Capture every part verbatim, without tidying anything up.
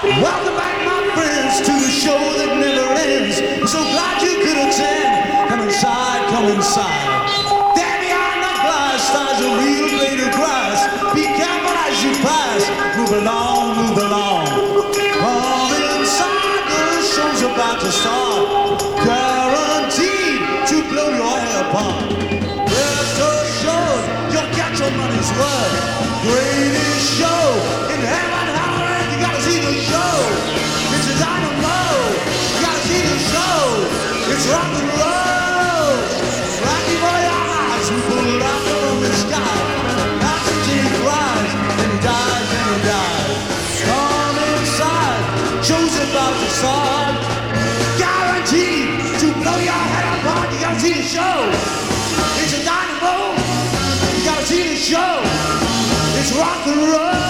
Welcome back, my friends, to the show that never ends. I'm so glad you could attend. Come inside, come inside. There behind the glass lies a real blade of grass. Be careful as you pass. Move along, move along. Come inside, the show's about to start. Guaranteed to blow your head apart. Rest assured, you'll get your money's worth. Greatest show in heaven. You gotta see the show. It's a dynamo. You gotta see the show. It's rock and roll. Right before your eyes, we pull it out from the sky. That's the Jimmy cries, and he dies, and he dies. Come inside. Show's about to start. Guaranteed to blow your head apart. You gotta see the show. It's a dynamo. You gotta see the show. It's rock and roll.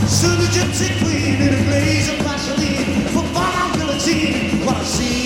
Sue the gypsy queen in a blaze of Vaseline for fun on guillotine. What a scene.